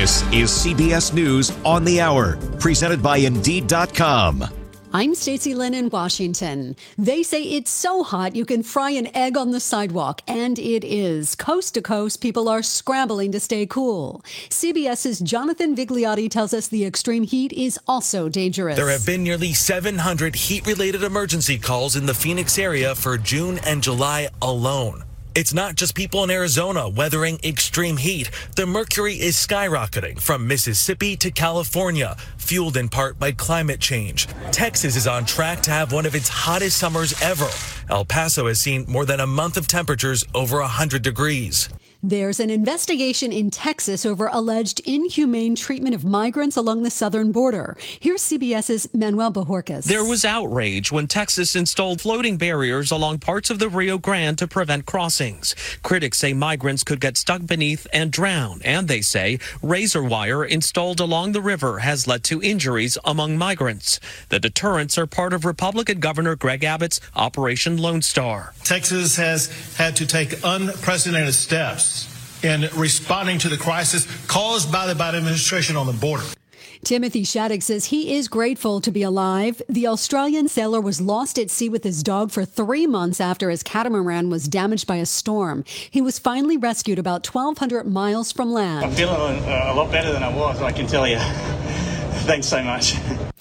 This is CBS News on the Hour, presented by Indeed.com. I'm Stacey Lynn in Washington. They say it's so hot you can fry an egg on the sidewalk, and it is. Coast to coast, people are scrambling to stay cool. CBS's Jonathan Vigliotti tells us the extreme heat is also dangerous. There have been nearly 700 heat-related emergency calls in the Phoenix area for June and July alone. It's not just people in Arizona weathering extreme heat. The mercury is skyrocketing from Mississippi to California, fueled in part by climate change. Texas is on track to have one of its hottest summers ever. El Paso has seen more than a month of temperatures over 100 degrees. There's an investigation in Texas over alleged inhumane treatment of migrants along the southern border. Here's CBS's Manuel Bojorquez. There was outrage when Texas installed floating barriers along parts of the Rio Grande to prevent crossings. Critics say migrants could get stuck beneath and drown, and they say razor wire installed along the river has led to injuries among migrants. The deterrents are part of Republican Governor Greg Abbott's Operation Lone Star. Texas has had to take unprecedented steps in responding to the crisis caused by the Biden administration on the border. Timothy Shattuck says he is grateful to be alive. The Australian sailor was lost at sea with his dog for 3 months after his catamaran was damaged by a storm. He was finally rescued about 1,200 miles from land. I'm feeling a lot better than I was, I can tell you. Thanks so much.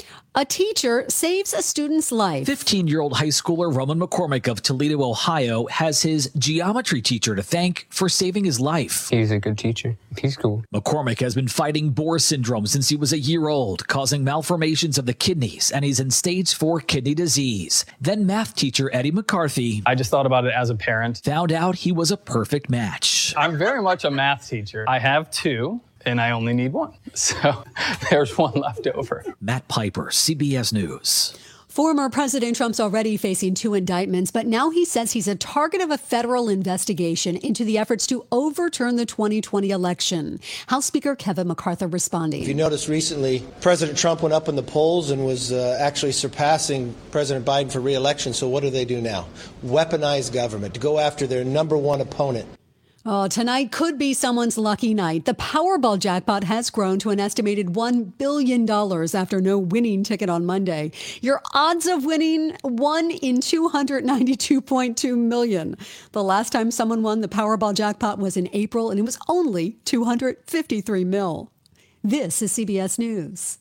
A teacher saves a student's life. 15-year-old high schooler Roman McCormick of Toledo, Ohio, has his geometry teacher to thank for saving his life. He's a good teacher. He's cool. McCormick has been fighting Bohr syndrome since he was a year old, causing malformations of the kidneys, and he's in stage 4 kidney disease. Then math teacher Eddie McCarthy, I just thought about it as a parent, found out he was a perfect match. I'm very much a math teacher. I have 2. And I only need 1. So there's 1 left over. Matt Piper, CBS News. Former President Trump's already facing 2 indictments, but now he says he's a target of a federal investigation into the efforts to overturn the 2020 election. House Speaker Kevin McCarthy responding. If you noticed recently, President Trump went up in the polls and was actually surpassing President Biden for re-election. So what do they do now? Weaponize government to go after their number 1 opponent. Oh, tonight could be someone's lucky night. The Powerball jackpot has grown to an estimated $1 billion after no winning ticket on Monday. Your odds of winning, 1 in 292.2 million. The last time someone won the Powerball jackpot was in April, and it was only 253 mil. This is CBS News.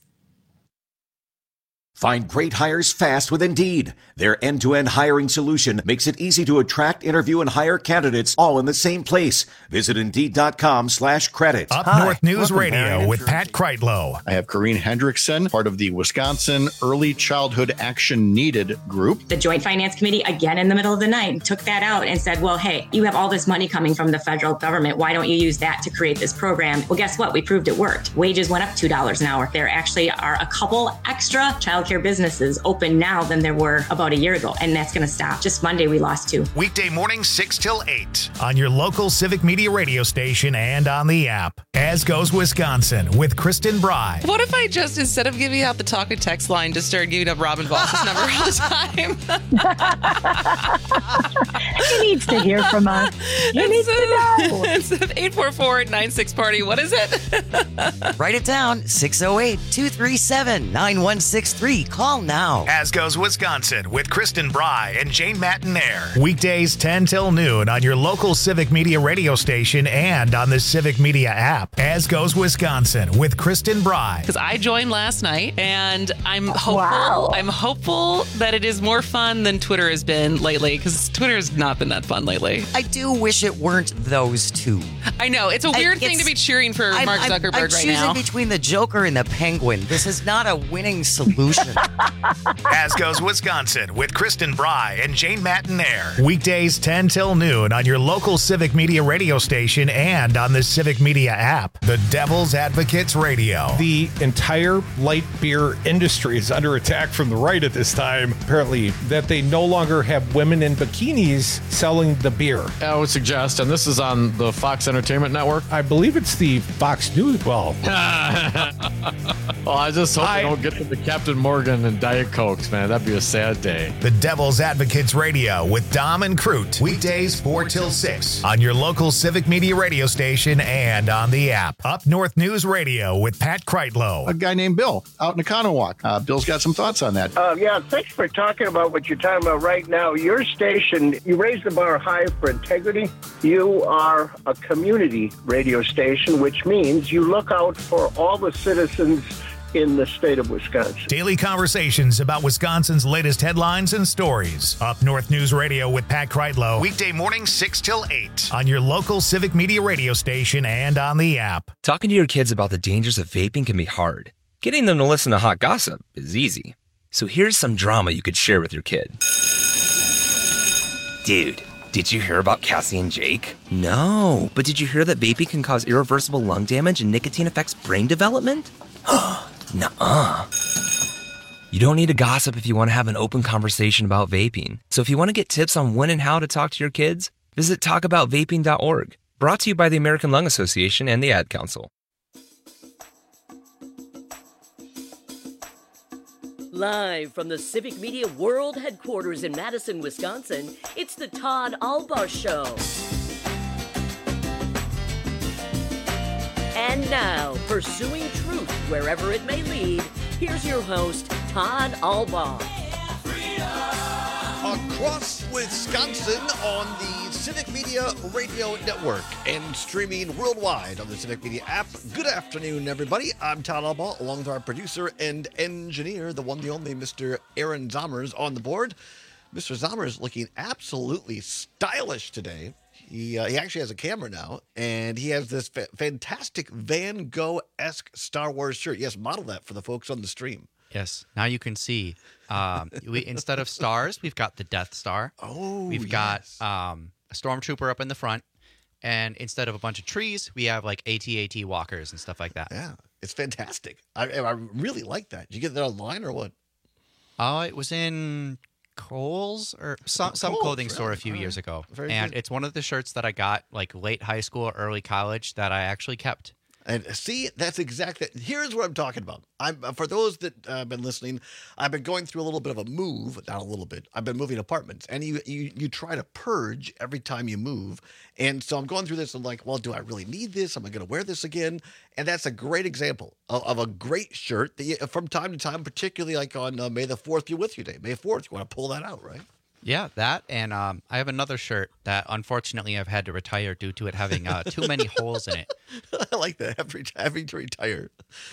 Find great hires fast with Indeed. Their end-to-end hiring solution makes it easy to attract, interview, and hire candidates all in the same place. Visit Indeed.com/credit. Up North News Radio with Pat Kreitlow. I have Corrine Hendrickson, part of the Wisconsin Early Childhood Action Needed group. The Joint Finance Committee, again in the middle of the night, took that out and said, well, hey, you have all this money coming from the federal government. Why don't you use that to create this program? Well, guess what? We proved it worked. Wages went up $2 an hour. There actually are a couple extra childcare businesses open now than there were about a year ago, and that's going to stop. Just Monday, we lost 2. Weekday mornings 6 till 8 on your local Civic Media radio station and on the app. As Goes Wisconsin with Kristen Bry. What if I just, instead of giving out the talk and text line, just started giving up Robin Voss's number all the time? He needs to hear from us. He needs to know. It's 844-96-PARTY. What is it? Write it down. 608-237-9163. Call now. As Goes Wisconsin with Kristen Bry and Jane Mattinaire. Weekdays 10 till noon on your local Civic Media radio station and on the Civic Media app. As Goes Wisconsin with Kristen Bry. Because I joined last night, and I'm hopeful. Wow. I'm hopeful that it is more fun than Twitter has been lately, because Twitter has not been that fun lately. I do wish it weren't those 2. I know. It's a weird thing to be cheering for Mark Zuckerberg I'm right now. choosing between the Joker and the Penguin. This is not a winning solution. As Goes Wisconsin with Kristen Bry and Jane Mattinaire. Weekdays 10 till noon on your local Civic Media radio station and on the Civic Media app. The Devil's Advocates Radio. The entire light beer industry is under attack from the right at this time. Apparently, that they no longer have women in bikinis selling the beer. I would suggest, and this is on the Fox Entertainment Network. I believe it's the Fox News. Well, I just hope they don't get to the Captain Morgan and Diet Cokes, man. That'd be a sad day. The Devil's Advocates Radio with Dom and Crute. Weekdays 4 till 6 on your local Civic Media radio station and on the the app. Up North News Radio with Pat Kreitlow. A guy named Bill out in Economowoc. Bill's got some thoughts on that. Yeah, thanks for talking about what you're talking about right now. Your station, you raise the bar high for integrity. You are a community radio station, which means you look out for all the citizens in the state of Wisconsin. Daily conversations about Wisconsin's latest headlines and stories. Up North News Radio with Pat Kreitlow. Weekday mornings 6 till 8 on your local Civic Media radio station and on the app. Talking to your kids about the dangers of vaping can be hard. Getting them to listen to hot gossip is easy. So here's some drama you could share with your kid. Dude, did you hear about Cassie and Jake? No, but did you hear that vaping can cause irreversible lung damage and nicotine affects brain development? Nuh-uh. You don't need to gossip if you want to have an open conversation about vaping. So if you want to get tips on when and how to talk to your kids, visit talkaboutvaping.org. Brought to you by the American Lung Association and the Ad Council. Live from the Civic Media World Headquarters in Madison, Wisconsin, it's the Todd Albaugh Show. And now, pursuing truth wherever it may lead, here's your host, Todd Albaugh. Across Wisconsin on the Civic Media Radio Network and streaming worldwide on the Civic Media app. Good afternoon, everybody. I'm Todd Albaugh, along with our producer and engineer, the one, the only, Mr. Aaron Zommers on the board. Mr. Zommers looking absolutely stylish today. He actually has a camera now, and he has this fantastic Van Gogh-esque Star Wars shirt. Yes, model that for the folks on the stream. Yes, now you can see. Instead of stars, we've got the Death Star. Oh, we've got a stormtrooper up in the front, and instead of a bunch of trees, we have like AT-AT walkers and stuff like that. Yeah, it's fantastic. I really like that. Did you get that online or what? It was in Kohl's or some clothing store a few years ago. And it's one of the shirts that I got like late high school, early college that I actually kept. And see, that's exactly, here's what I'm talking about. For those that have been listening, I've been going through a little bit of a move, not a little bit, I've been moving apartments, and you try to purge every time you move. And so I'm going through this, and like, well, do I really need this? Am I going to wear this again? And that's a great example of a great shirt that you, from time to time, particularly like on May the 4th be with you day. May 4th, you want to pull that out, right? Yeah, that, and I have another shirt that unfortunately I've had to retire due to it having too many holes in it. I like that, having to retire.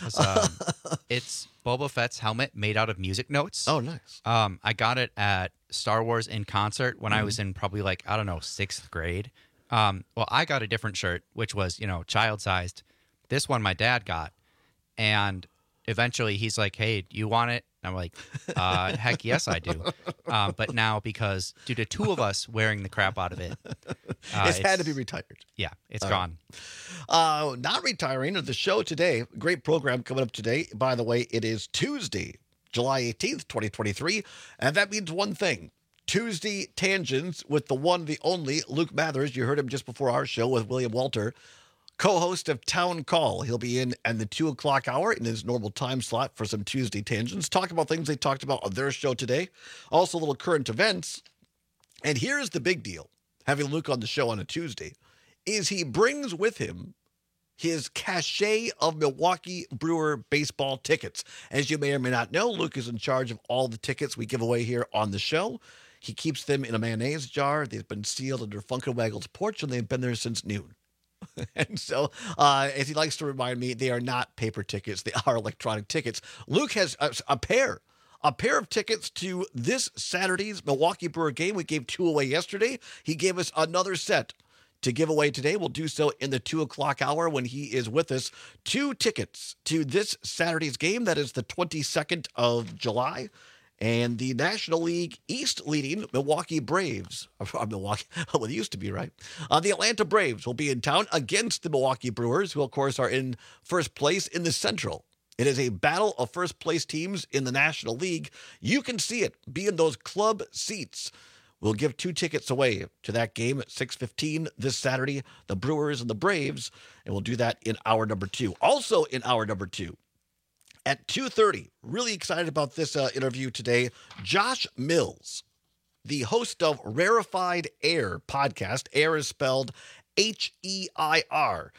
It's Boba Fett's helmet made out of music notes. Oh, nice. I got it at Star Wars in Concert when I was in probably like, I don't know, 6th grade. Well, I got a different shirt, which was, child-sized. This one my dad got, and eventually he's like, hey, do you want it? I'm like, heck yes, I do. But now, because due to two of us wearing the crap out of it, it's had to be retired. Yeah, it's gone. Not retiring of the show today. Great program coming up today. By the way, it is Tuesday, July 18th, 2023. And that means one thing. Tuesday Tangents with the one, the only, Luke Mathers. You heard him just before our show with William Walter, co-host of Town Call. He'll be in at the 2 o'clock hour in his normal time slot for some Tuesday Tangents. Talk about things they talked about on their show today. Also, a little current events. And here's the big deal, having Luke on the show on a Tuesday, is he brings with him his cachet of Milwaukee Brewer baseball tickets. As you may or may not know, Luke is in charge of all the tickets we give away here on the show. He keeps them in a mayonnaise jar. They've been sealed under Funkenwaggle's porch, and they've been there since noon. And so, as he likes to remind me, they are not paper tickets. They are electronic tickets. Luke has a pair of tickets to this Saturday's Milwaukee Brewer game. We gave 2 away yesterday. He gave us another set to give away today. We'll do so in the 2 o'clock hour when he is with us. 2 tickets to this Saturday's game. That is the 22nd of July. And the National League East leading Milwaukee Braves, Milwaukee, well, it used to be, right? The Atlanta Braves will be in town against the Milwaukee Brewers, who, of course, are in first place in the Central. It is a battle of first-place teams in the National League. You can see it. Be in those club seats. We'll give 2 tickets away to that game at 6:15 this Saturday, the Brewers and the Braves, and we'll do that in hour number 2. Also in hour number 2, at 2:30, really excited about this interview today, Josh Mills, the host of Rarefied Air podcast. Air is spelled H-E-I-R.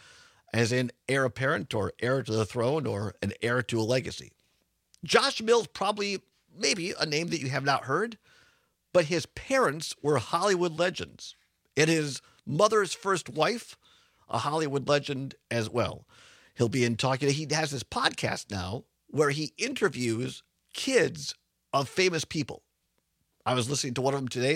as in heir apparent or heir to the throne or an heir to a legacy. Josh Mills, probably, maybe a name that you have not heard, but his parents were Hollywood legends. And his mother's first wife, a Hollywood legend as well. He'll be in talking. He has this podcast now where he interviews kids of famous people. I was listening to one of them today.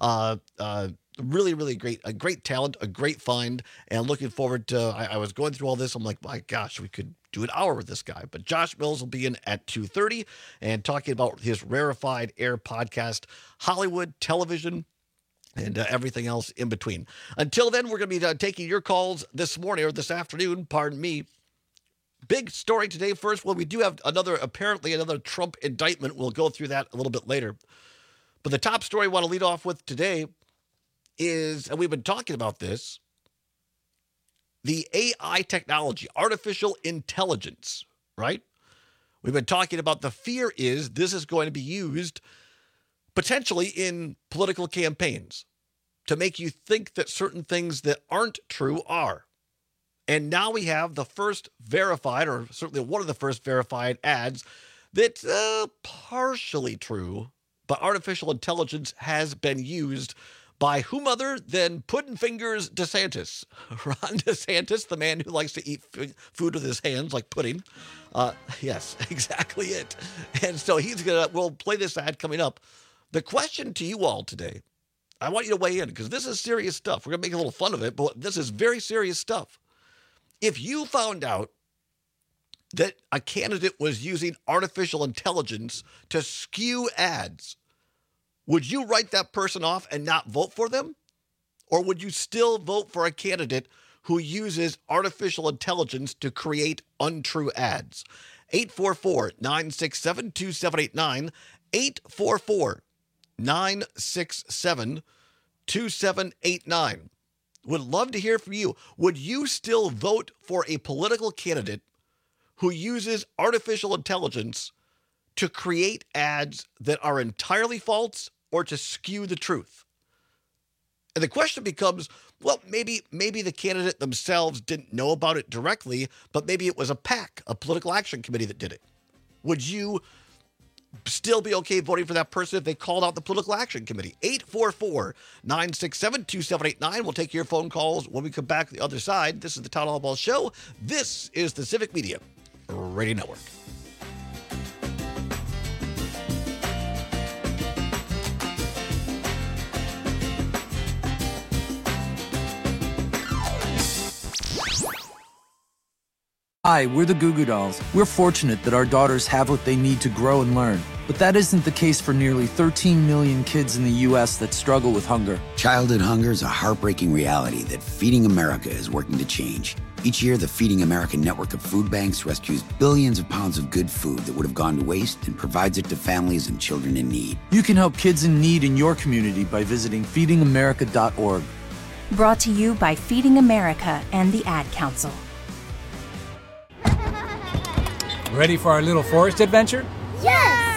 Really, really great. A great talent, a great find, and looking forward to, I was going through all this. I'm like, my gosh, we could do an hour with this guy. But Josh Mills will be in at 2:30 and talking about his Rarefied Air podcast, Hollywood, television, and everything else in between. Until then, we're going to be taking your calls this morning or this afternoon, pardon me. Big story today first. Well, we do have apparently another Trump indictment. We'll go through that a little bit later. But the top story I want to lead off with today is, and we've been talking about this, the AI technology, artificial intelligence, right? We've been talking about the fear is this is going to be used potentially in political campaigns to make you think that certain things that aren't true are. And now we have the first verified, or certainly one of the first verified ads that's partially true, but artificial intelligence has been used by whom other than Puddin' Fingers DeSantis. Ron DeSantis, the man who likes to eat food with his hands like pudding. Yes, exactly it. And so we'll play this ad coming up. The question to you all today, I want you to weigh in because this is serious stuff. We're going to make a little fun of it, but this is very serious stuff. If you found out that a candidate was using artificial intelligence to skew ads, would you write that person off and not vote for them? Or would you still vote for a candidate who uses artificial intelligence to create untrue ads? 844-967-2789, 844-967-2789. Would love to hear from you. Would you still vote for a political candidate who uses artificial intelligence to create ads that are entirely false or to skew the truth? And the question becomes, well, maybe the candidate themselves didn't know about it directly, but maybe it was a PAC, a political action committee that did it. Would you still be okay voting for that person if they called out the political action committee? 844-967-2789. We'll take your phone calls when we come back to the other side. This is the Todd Albaugh Show. This is the Civic Media Radio Network. Hi, we're the Goo Goo Dolls. We're fortunate that our daughters have what they need to grow and learn. But that isn't the case for nearly 13 million kids in the U.S. that struggle with hunger. Childhood hunger is a heartbreaking reality that Feeding America is working to change. Each year, the Feeding America network of food banks rescues billions of pounds of good food that would have gone to waste and provides it to families and children in need. You can help kids in need in your community by visiting feedingamerica.org. Brought to you by Feeding America and the Ad Council. Ready for our little forest adventure? Yes!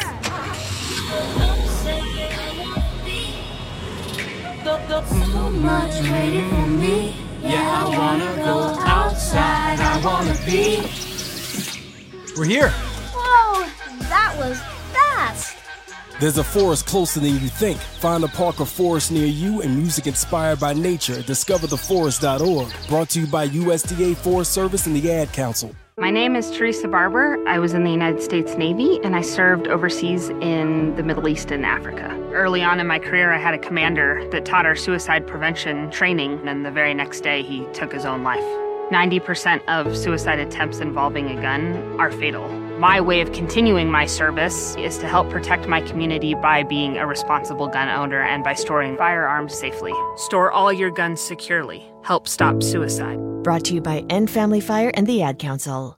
So much waiting for me. Yeah, I wanna go outside. I wanna be. We're here. Whoa, that was fast. There's a forest closer than you think. Find a park or forest near you and music inspired by nature at discovertheforest.org. Brought to you by USDA Forest Service and the Ad Council. My name is Teresa Barber. I was in the United States Navy, and I served overseas in the Middle East and Africa. Early on in my career, I had a commander that taught our suicide prevention training, and the very next day, he took his own life. 90% of suicide attempts involving a gun are fatal. My way of continuing my service is to help protect my community by being a responsible gun owner and by storing firearms safely. Store all your guns securely. Help stop suicide. Brought to you by End Family Fire and the Ad Council.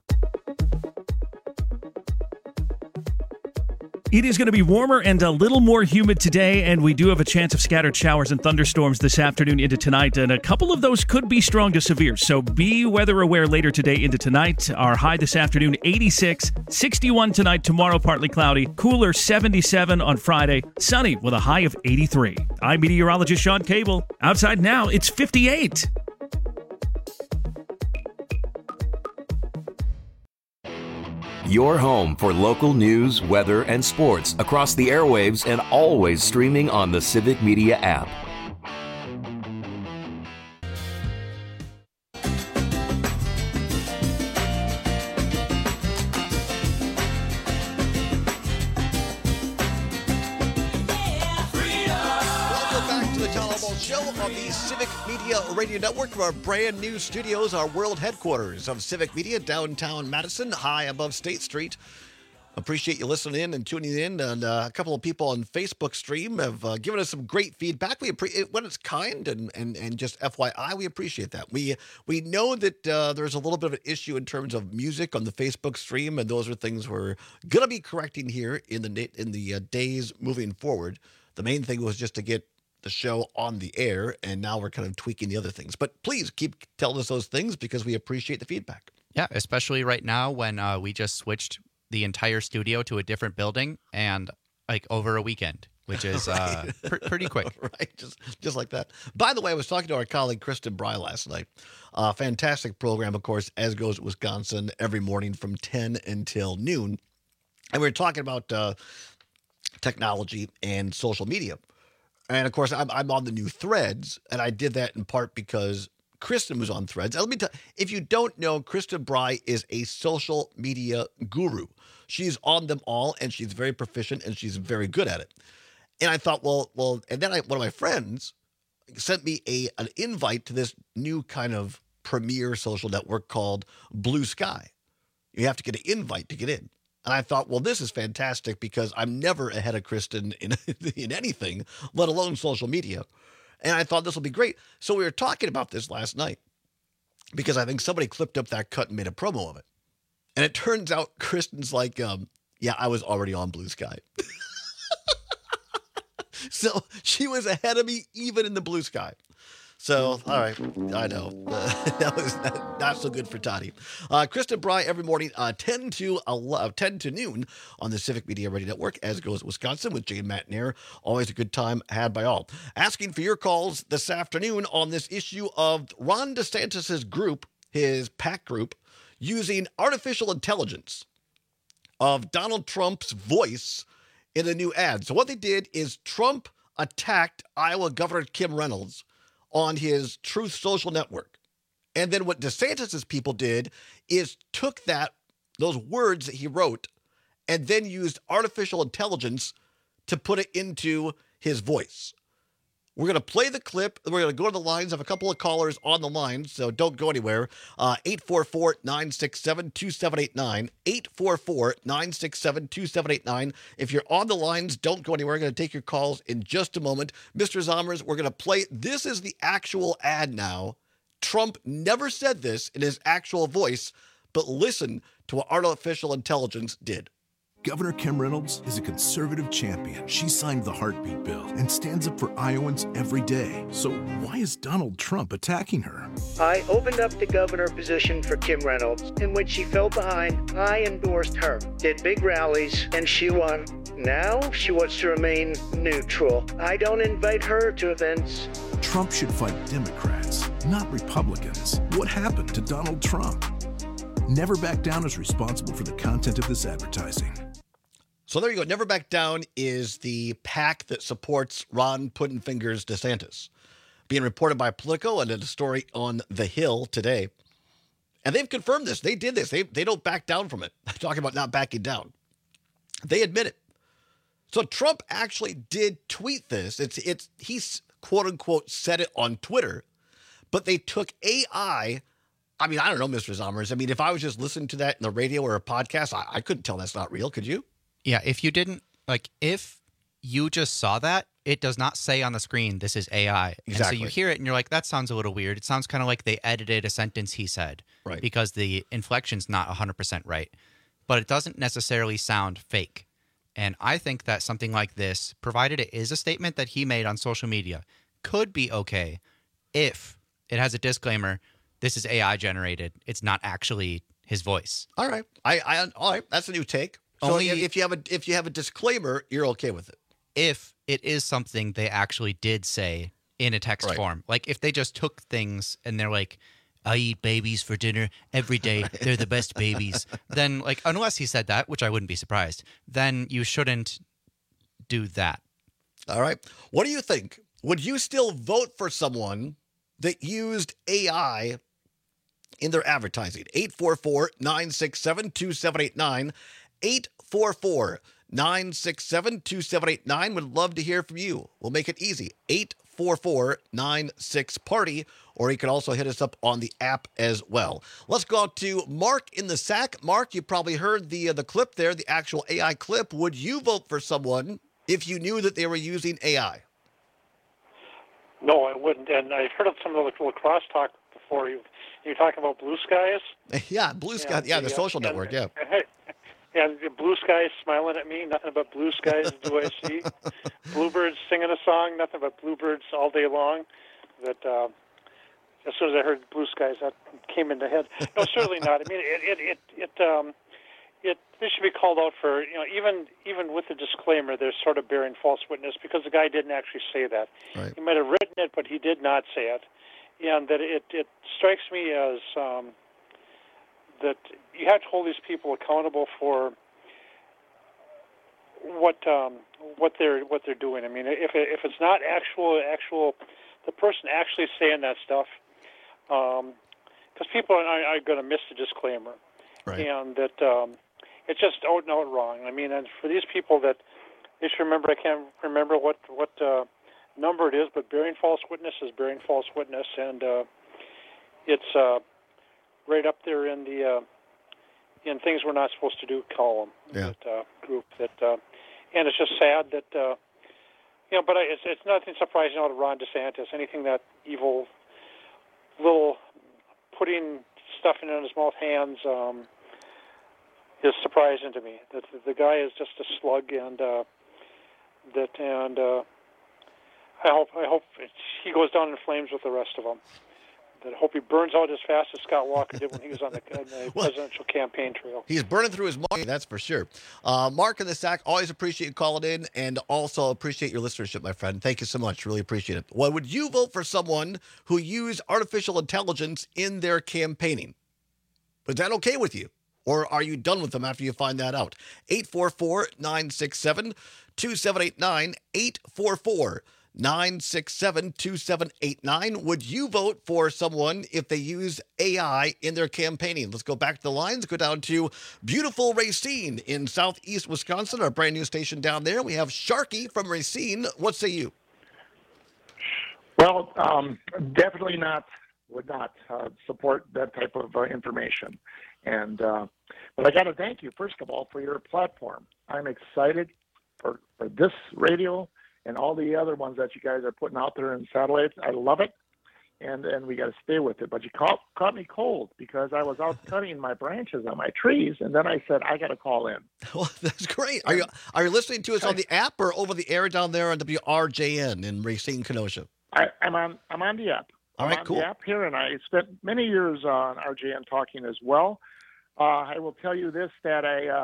It is going to be warmer and a little more humid today, and we do have a chance of scattered showers and thunderstorms this afternoon into tonight, and a couple of those could be strong to severe, so be weather aware later today into tonight. Our high this afternoon, 86, 61 tonight, tomorrow partly cloudy, cooler 77 on Friday, sunny with a high of 83. I'm meteorologist Sean Cable. Outside now, it's 58. Your home for local news, weather, and sports across the airwaves and always streaming on the Civic Media app. Show on the Civic Media Radio Network from our brand new studios, our world headquarters of Civic Media, downtown Madison, high above State Street. Appreciate you listening in and tuning in. And a couple of people on Facebook stream have given us some great feedback. We appreciate when it's kind and just FYI, we appreciate that. We know that there's a little bit of an issue in terms of music on the Facebook stream, and those are things we're gonna be correcting here in the days moving forward. The main thing was just to get the show on the air, and now we're kind of tweaking the other things. But please keep telling us those things because we appreciate the feedback. Yeah, especially right now when we just switched the entire studio to a different building and like over a weekend, which is pretty quick. Right, just like that. By the way, I was talking to our colleague Kristen Bry last night. Fantastic program, of course, as goes Wisconsin, every morning from 10 until noon. And we were talking about technology and social media. And, of course, I'm on the new Threads, and I did that in part because Kristen was on Threads. And let me tell you, if you don't know, Kristen Bry is a social media guru. She's on them all, and she's very proficient, and she's very good at it. And I thought, well, and then one of my friends sent me an invite to this new kind of premier social network called Blue Sky. You have to get an invite to get in. And I thought, well, this is fantastic because I'm never ahead of Kristen in anything, let alone social media. And I thought this will be great. So we were talking about this last night because I think somebody clipped up that cut and made a promo of it. And it turns out Kristen's like, yeah, I was already on Blue Sky. So she was ahead of me even in the Blue Sky. So, all right, I know. That was not so good for Toddy. Kristen Bry every morning, 10 to noon on the Civic Media Radio Network, as goes Wisconsin with Jane Matt and Air. Always a good time had by all. Asking for your calls this afternoon on this issue of Ron DeSantis' group, his PAC group, using artificial intelligence of Donald Trump's voice in a new ad. So what they did is Trump attacked Iowa Governor Kim Reynolds on his Truth Social network. And then what DeSantis' people did is took those words that he wrote and then used artificial intelligence to put it into his voice. We're going to play the clip. We're going to go to the lines. I have a couple of callers on the line, so don't go anywhere. 844-967-2789. 844-967-2789. If you're on the lines, don't go anywhere. We're going to take your calls in just a moment. Mr. Zommers, we're going to play. This is the actual ad now. Trump never said this in his actual voice, but listen to what artificial intelligence did. Governor Kim Reynolds is a conservative champion. She signed the heartbeat bill and stands up for Iowans every day. So why is Donald Trump attacking her? I opened up the governor position for Kim Reynolds, and when she fell behind, I endorsed her, did big rallies, and she won. Now she wants to remain neutral. I don't invite her to events. Trump should fight Democrats, not Republicans. What happened to Donald Trump? Never Back Down is responsible for the content of this advertising. So there you go. Never Back Down is the PAC that supports Ron Puddinfingers DeSantis. Being reported by Politico and a story on The Hill today. And they've confirmed this. They did this. They don't back down from it. Talking about not backing down. They admit it. So Trump actually did tweet this. He's quote unquote said it on Twitter, but they took AI. I mean, I don't know, Mr. Zommers. I mean, if I was just listening to that in the radio or a podcast, I couldn't tell that's not real. Could you? Yeah, if you just saw that, it does not say on the screen, this is AI. Exactly. And so you hear it and you're like, that sounds a little weird. It sounds kind of like they edited a sentence he said. Right. Because the inflection's not 100% right. But it doesn't necessarily sound fake. And I think that something like this, provided it is a statement that he made on social media, could be okay if it has a disclaimer, this is AI generated. It's not actually his voice. All right. All right. That's a new take. So Only if you have a disclaimer, you're okay with it. If it is something they actually did say in a text form. Like if they just took things and they're like, I eat babies for dinner every day. They're the best babies. Then, like, unless he said that, which I wouldn't be surprised, then you shouldn't do that. All right. What do you think? Would you still vote for someone that used AI in their advertising? 844-967-2789. 844-967-2789. Would love to hear from you. We'll make it easy. 844-96-PARTY, or you can also hit us up on the app as well. Let's go out to Mark in the SAC. Mark, you probably heard the clip there, the actual AI clip. Would you vote for someone if you knew that they were using AI? No, I wouldn't. And I've heard of some of the lacrosse talk before. You're talking about Blue Skies? Yeah, Blue Skies. Yeah, the social network, yeah. And the blue skies smiling at me, nothing but blue skies do I see. Bluebirds singing a song, nothing but bluebirds all day long. That as soon as I heard blue skies, that came into head. No, certainly not. I mean, this should be called out for, even with the disclaimer, they're sort of bearing false witness because the guy didn't actually say that. Right. He might have written it, but he did not say it. And that it strikes me as that you have to hold these people accountable for what they're doing. I mean, if it's not actual the person actually saying that stuff, because people are going to miss the disclaimer, right. And that it's just out and out wrong. I mean, and for these people that they should remember, I can't remember what number it is, but bearing false witness is bearing false witness, and it's right up there in the in things we're not supposed to do column. Yeah. That group that, and it's just sad that but it's nothing surprising out of Ron DeSantis. Anything that evil little putting stuff in his mouth hands is surprising to me. That the guy is just a slug, and I hope he goes down in flames with the rest of them. I hope he burns out as fast as Scott Walker did when he was on the presidential campaign trail. He's burning through his money, that's for sure. Mark in the SAC, always appreciate you calling in, and also appreciate your listenership, my friend. Thank you so much. Really appreciate it. Well, would you vote for someone who used artificial intelligence in their campaigning? Is that okay with you? Or are you done with them after you find that out? 844-967-2789, 844-967-2789. Would you vote for someone if they use AI in their campaigning? Let's go back to the lines. Go down to beautiful Racine in southeast Wisconsin, our brand new station down there. We have Sharky from Racine. What say you? Well, definitely would not support that type of information. And but I got to thank you, first of all, for your platform. I'm excited for this radio and all the other ones that you guys are putting out there in satellites. I love it, and we got to stay with it. But you caught me cold because I was out cutting my branches on my trees, and then I said, I got to call in. Well, that's great. Are you listening to us on the app or over the air down there on WRJN in Racine, Kenosha? I'm on the app. All right, I'm cool. on the app here, and I spent many years on RJN talking as well. I will tell you this, that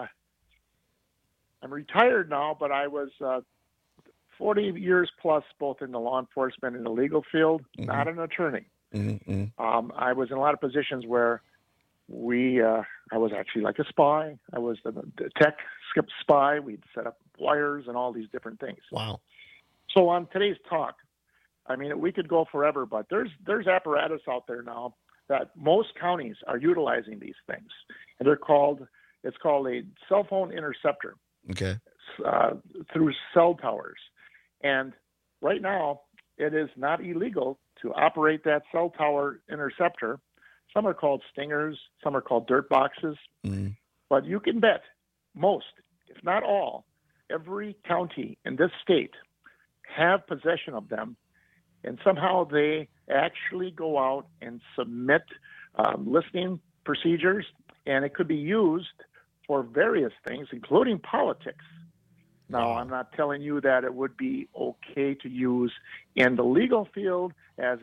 I'm retired now, but I was 40 years plus both in the law enforcement and the legal field, not an attorney. Mm-hmm. I was in a lot of positions where I was actually like a spy. I was the tech spy. We'd set up wires and all these different things. Wow. So on today's talk, I mean, we could go forever, but there's apparatus out there now that most counties are utilizing these things, and it's called a cell phone interceptor. Okay. Through cell towers, and right now it is not illegal to operate that cell tower interceptor. Some are called stingers, some are called dirt boxes, but you can bet most, if not all, every county in this state have possession of them. And somehow they actually go out and submit listening procedures, and it could be used for various things, including politics. Now, I'm not telling you that it would be okay to use in the legal field as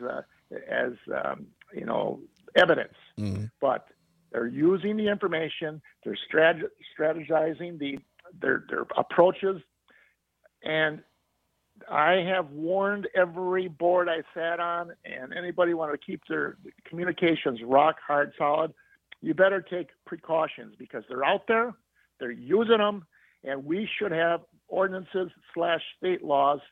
evidence, but they're using the information, they're strategizing their approaches, and I have warned every board I sat on, and anybody want to keep their communications rock hard solid, you better take precautions because they're out there, they're using them, and we should have ordinances / state laws,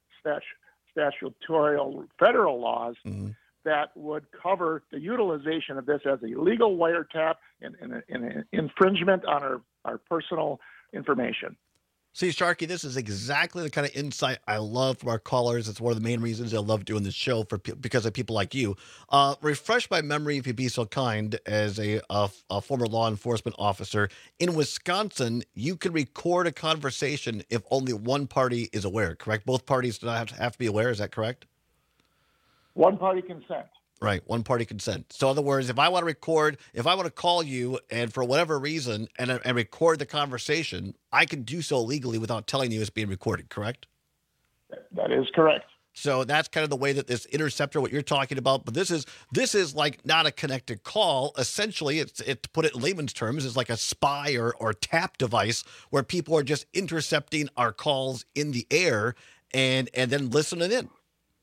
statutorial federal laws that would cover the utilization of this as a legal wiretap and an infringement on our personal information. See, Sharky, this is exactly the kind of insight I love from our callers. It's one of the main reasons I love doing this show because of people like you. Refresh my memory, if you'd be so kind, as a former law enforcement officer. In Wisconsin, you can record a conversation if only one party is aware, correct? Both parties do not have to be aware. Is that correct? One party consent. Right, one party consent. So in other words, if I want to call you and for whatever reason and record the conversation, I can do so legally without telling you it's being recorded, correct? That is correct. So that's kind of the way that this interceptor, what you're talking about, but this is like not a connected call. Essentially, it's to put it in layman's terms, is like a spy or tap device where people are just intercepting our calls in the air and then listening in.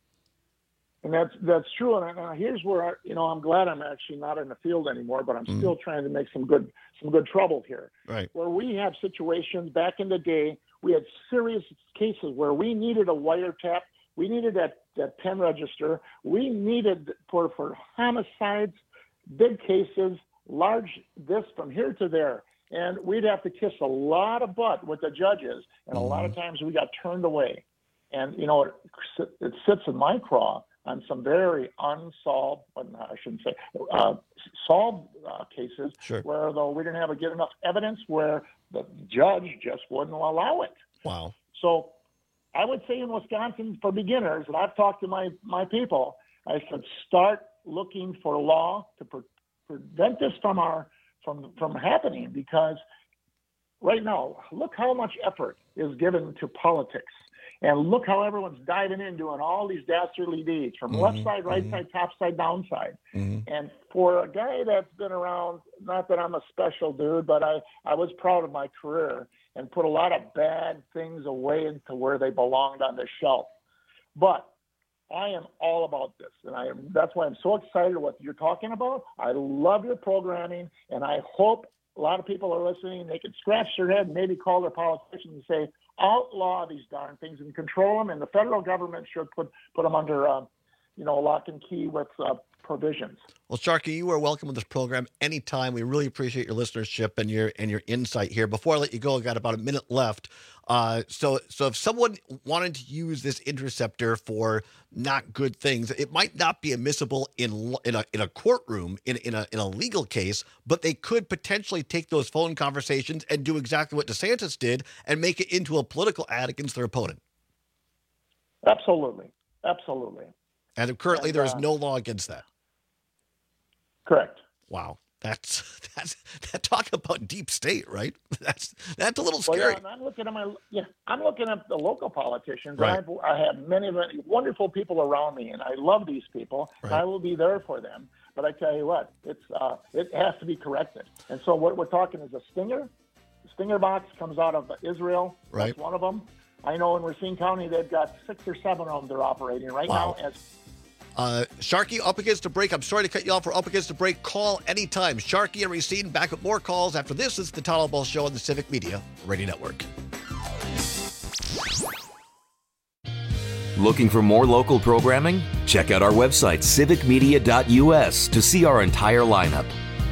And that's true. And here's where I'm glad I'm actually not in the field anymore, but I'm still trying to make some good trouble here. Right. Where we have situations back in the day, we had serious cases where we needed a wiretap, we needed that pen register, we needed for homicides, big cases, large this from here to there, and we'd have to kiss a lot of butt with the judges, and a lot of times we got turned away. And it sits in my craw on some very unsolved, I shouldn't say, solved cases where, though, we didn't get enough evidence where the judge just wouldn't allow it. Wow. So I would say in Wisconsin, for beginners, and I've talked to my people, I said start looking for law to prevent this from happening, because right now, look how much effort is given to politics. And look how everyone's diving in, doing all these dastardly deeds from left side, right side, top side, down side. And for a guy that's been around, not that I'm a special dude, but I was proud of my career and put a lot of bad things away into where they belonged on the shelf. But I am all about this, and that's why I'm so excited what you're talking about. I love your programming, and I hope a lot of people are listening. They can scratch their head and maybe call their politicians and say, outlaw these darn things and control them, and the federal government should put them under, lock and key with provisions. Well, Sharky, you are welcome on this program anytime. We really appreciate your listenership and your insight here. Before I let you go, I got about a minute left. So if someone wanted to use this interceptor for not good things, it might not be admissible in a courtroom in a legal case, but they could potentially take those phone conversations and do exactly what DeSantis did and make it into a political ad against their opponent. Absolutely. And currently, there is no law against that. Correct. Wow. That's talk about deep state, right? That's a little scary. Well, yeah, I'm looking at the local politicians. Right. And I have many wonderful people around me, and I love these people. Right. I will be there for them. But I tell you what, it has to be corrected. And so what we're talking is a stinger. The stinger box comes out of Israel. Right. That's one of them. I know in Racine County they've got 6 or 7 of them they're operating right now. Sharky, up against a break. I'm sorry to cut you off. We're up against a break. Call anytime. Sharky and Racine back with more calls after this. It's the Todd Ball Show on the Civic Media Radio Network. Looking for more local programming? Check out our website, civicmedia.us, to see our entire lineup.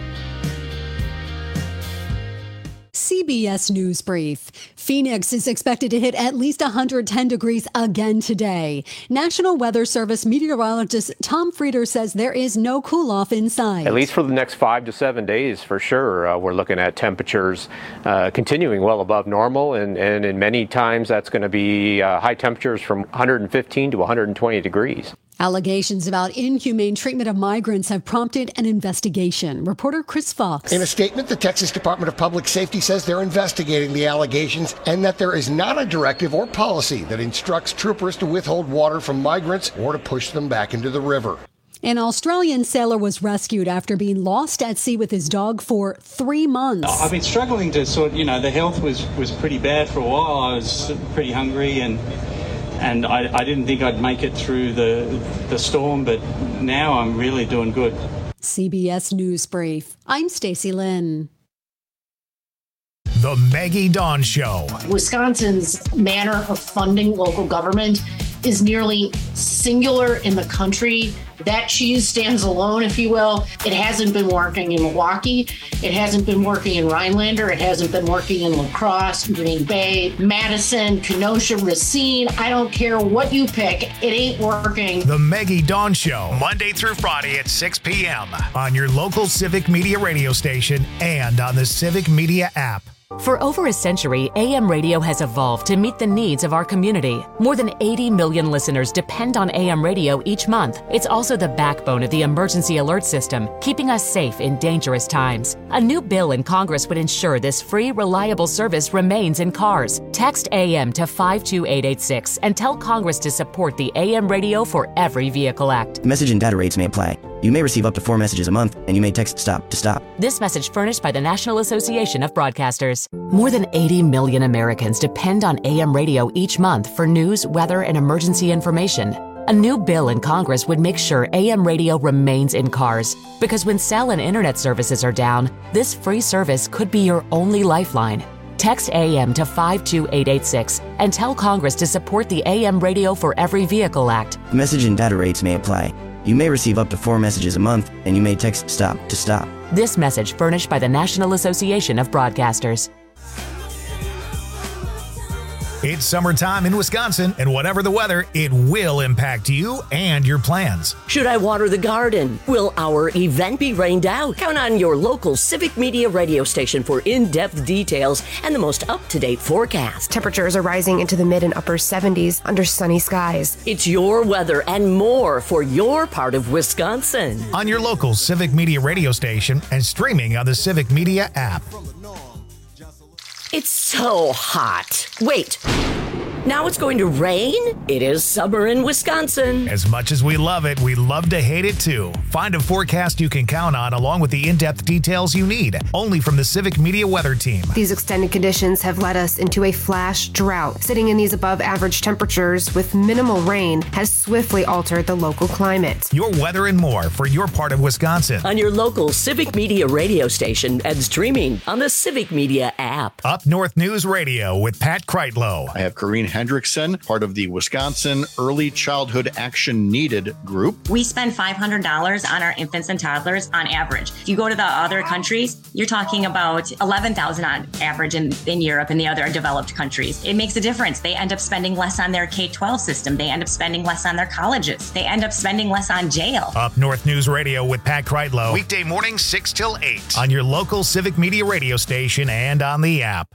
CBS News Brief. Phoenix is expected to hit at least 110 degrees again today. National Weather Service meteorologist Tom Frieder says there is no cool off in sight. At least for the next 5 to 7 days, for sure. We're looking at temperatures continuing well above normal, and in many times that's going to be high temperatures from 115 to 120 degrees. Allegations about inhumane treatment of migrants have prompted an investigation. Reporter Chris Fox. In a statement, the Texas Department of Public Safety says they're investigating the allegations and that there is not a directive or policy that instructs troopers to withhold water from migrants or to push them back into the river. An Australian sailor was rescued after being lost at sea with his dog for 3 months. I've been struggling to the health was pretty bad for a while. I was pretty hungry and and I didn't think I'd make it through the storm, but now I'm really doing good. CBS News Brief. I'm Stacey Lynn. The Maggie Dawn Show. Wisconsin's manner of funding local government is nearly singular in the country. That cheese stands alone, if you will. It hasn't been working in Milwaukee. It hasn't been working in Rhinelander. It hasn't been working in La Crosse, Green Bay, Madison, Kenosha, Racine. I don't care what you pick. It ain't working. The Maggie Dawn Show, Monday through Friday at 6 p.m. on your local Civic Media radio station and on the Civic Media app. For over a century, AM radio has evolved to meet the needs of our community. More than 80 million listeners depend on AM radio each month. It's also the backbone of the emergency alert system, keeping us safe in dangerous times. A new bill in Congress would ensure this free, reliable service remains in cars. Text AM to 52886 and tell Congress to support the AM Radio for Every Vehicle Act. Message and data rates may apply. You may receive up to 4 messages a month, and you may text STOP to stop. This message furnished by the National Association of Broadcasters. More than 80 million Americans depend on AM radio each month for news, weather, and emergency information. A new bill in Congress would make sure AM radio remains in cars, because when cell and internet services are down, this free service could be your only lifeline. Text AM to 52886 and tell Congress to support the AM Radio for Every Vehicle Act. Message and data rates may apply. You may receive up to 4 messages a month, and you may text STOP to stop. This message furnished by the National Association of Broadcasters. It's summertime in Wisconsin, and whatever the weather, it will impact you and your plans. Should I water the garden? Will our event be rained out? Count on your local Civic Media radio station for in-depth details and the most up-to-date forecast. Temperatures are rising into the mid and upper 70s under sunny skies. It's your weather and more for your part of Wisconsin. On your local Civic Media radio station and streaming on the Civic Media app. It's so hot. Wait. Now it's going to rain? It is summer in Wisconsin. As much as we love it, we love to hate it too. Find a forecast you can count on along with the in-depth details you need, only from the Civic Media Weather Team. These extended conditions have led us into a flash drought. Sitting in these above average temperatures with minimal rain has swiftly altered the local climate. Your weather and more for your part of Wisconsin. On your local Civic Media radio station and streaming on the Civic Media app. Up North News Radio with Pat Kreitlow. I have Corrine Hendrickson, part of the Wisconsin Early Childhood Action Needed group. We spend $500 on our infants and toddlers on average. If you go to the other countries, you're talking about $11,000 on average in Europe and the other developed countries. It makes a difference. They end up spending less on their K-12 system. They end up spending less on their colleges. They end up spending less on jail. Up North News Radio with Pat Kreitlow. Weekday morning 6 till 8 on your local Civic Media radio station and on the app.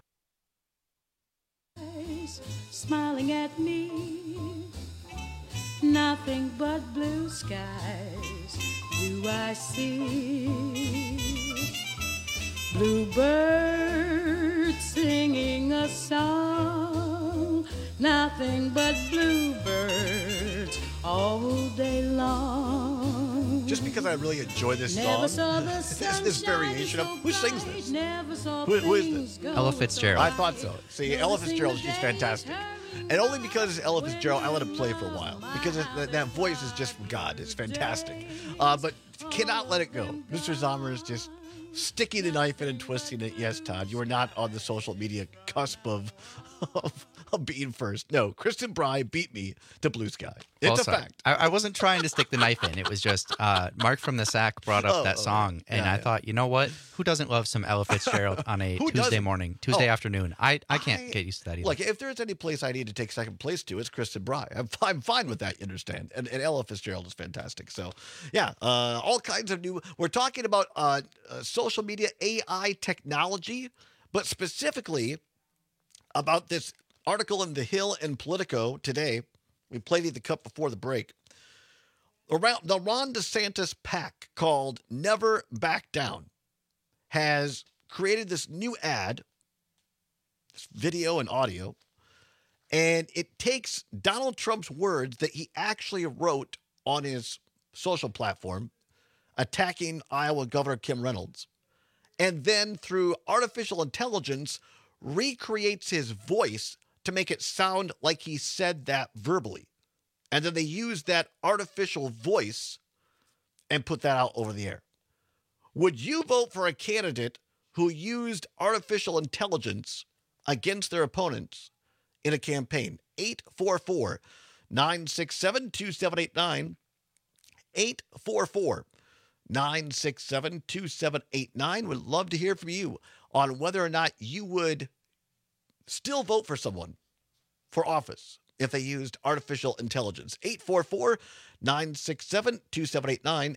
Smiling at me, nothing but blue skies do I see. Bluebirds singing a song, nothing but bluebirds all day long. Just because I really enjoy this Never song, this variation of who sings this? Who is this? Ella Fitzgerald. I thought so. See, Ella Fitzgerald, she's fantastic. And only because it's Ella Fitzgerald, I let it play for a while. Because that voice is just from God. It's fantastic. But cannot let it go. Mr. Zomer is just sticking the knife in and twisting it. Yes, Todd, you are not on the social media cusp of being first. No, Kristen Bry beat me to Blue Sky. It's a fact. I wasn't trying to stick the knife in. It was just Mark from the Sack brought up that song, and I thought, you know what? Who doesn't love some Ella Fitzgerald on a Tuesday morning, Tuesday afternoon? I can't get used to that either. Look, if there's any place I need to take second place to, it's Kristen Bry. I'm fine with that, you understand. And Ella Fitzgerald is fantastic. So, yeah, all kinds of new. We're talking about social media AI technology, but specifically about this article in The Hill and Politico today. We played the cut before the break. The Ron DeSantis PAC called Never Back Down has created this new ad, this video and audio, and it takes Donald Trump's words that he actually wrote on his social platform attacking Iowa Governor Kim Reynolds, and then through artificial intelligence recreates his voice to make it sound like he said that verbally. And then they use that artificial voice and put that out over the air. Would you vote for a candidate who used artificial intelligence against their opponents in a campaign? 844-967-2789. 844-967-2789. Would love to hear from you on whether or not you would still vote for someone for office if they used artificial intelligence. 844-967-2789.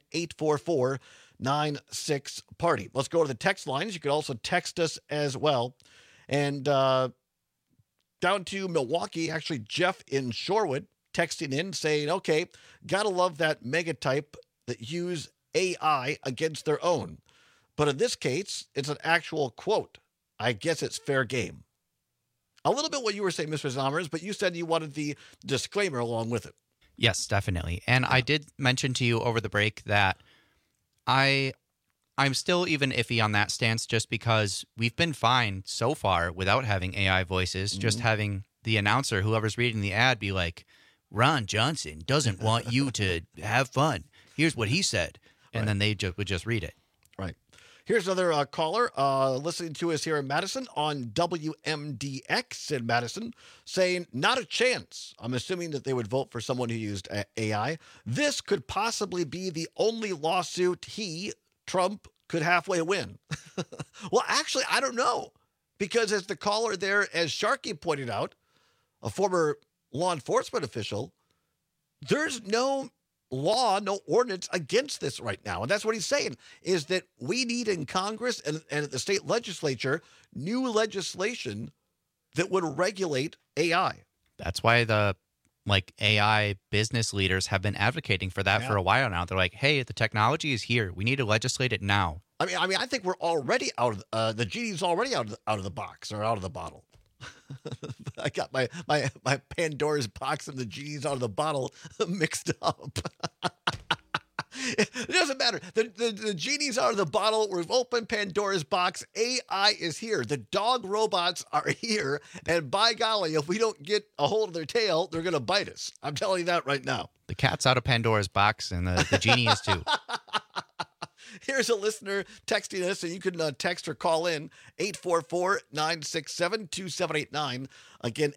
844-96-PARTY. Let's go to the text lines. You could also text us as well. And down to Milwaukee, actually, Jeff in Shorewood texting in saying, okay, gotta love that mega type that use AI against their own. But in this case, it's an actual quote. I guess it's fair game. A little bit what you were saying, Mr. Zommers, but you said you wanted the disclaimer along with it. Yes, definitely. And I did mention to you over the break that I'm still even iffy on that stance just because we've been fine so far without having AI voices, just having the announcer, whoever's reading the ad, be like, Ron Johnson doesn't want you to have fun. Here's what he said. And then they would just read it. Right. Here's another caller listening to us here in Madison on WMDX in Madison saying, not a chance. I'm assuming that they would vote for someone who used AI. This could possibly be the only lawsuit Trump, could halfway win. Well, actually, I don't know. Because as the caller there, as Sharkey pointed out, a former law enforcement official, there's no law, no ordinance against this right now. And that's what he's saying, is that we need in Congress and at the state legislature new legislation that would regulate AI. That's why the AI business leaders have been advocating for that for a while now. They're like, hey, the technology is here. We need to legislate it now. I mean, I think we're already out of the genie's already out of the box or out of the bottle. I got my Pandora's box and the genie's out of the bottle mixed up. It doesn't matter. The genie's out of the bottle. We've opened Pandora's box. AI is here. The dog robots are here. And by golly, if we don't get a hold of their tail, they're going to bite us. I'm telling you that right now. The cat's out of Pandora's box and the genie is too. Here's a listener texting us, and you can text or call in 844-967-2789. Again,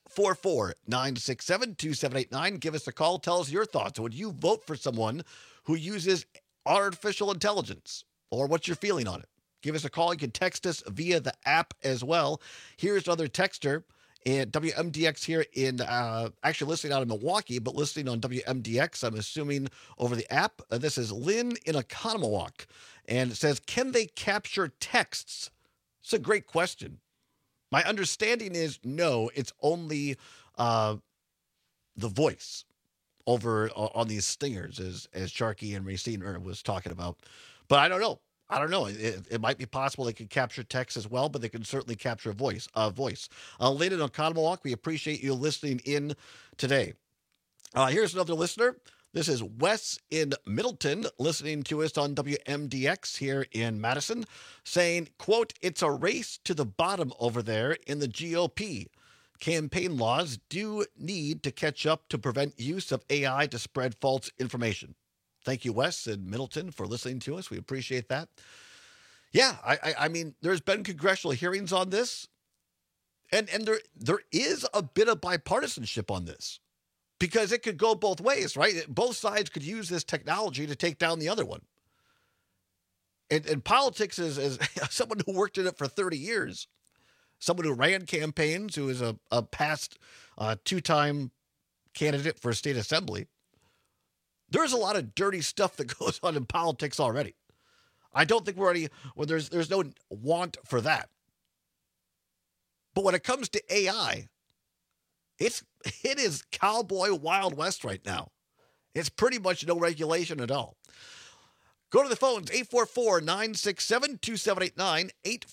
844-967-2789. Give us a call. Tell us your thoughts. Would you vote for someone who uses artificial intelligence, or what's your feeling on it? Give us a call. You can text us via the app as well. Here's another texter. And WMDX here in, actually listening out of Milwaukee, but listening on WMDX, I'm assuming over the app. This is Lynn in Oconomowoc, and it says, can they capture texts? It's a great question. My understanding is no, it's only the voice over on these stingers, as Sharkey and Racine was talking about. But I don't know. It might be possible they could capture text as well, but they can certainly capture a voice. Lynn in Oconomowoc, we appreciate you listening in today. Here's another listener. This is Wes in Middleton listening to us on WMDX here in Madison saying, quote, it's a race to the bottom over there in the GOP. Campaign laws do need to catch up to prevent use of AI to spread false information. Thank you, Wes in Middleton, for listening to us. We appreciate that. Yeah, I mean, there's been congressional hearings on this, and there is a bit of bipartisanship on this because it could go both ways, right? Both sides could use this technology to take down the other one. And politics is as someone who worked in it for 30 years, someone who ran campaigns, who is a past two-time candidate for state assembly. There's a lot of dirty stuff that goes on in politics already. I don't think we're already, well, there's no want for that. But when it comes to AI, it is cowboy Wild West right now. It's pretty much no regulation at all. Go to the phones, 844-967-2789,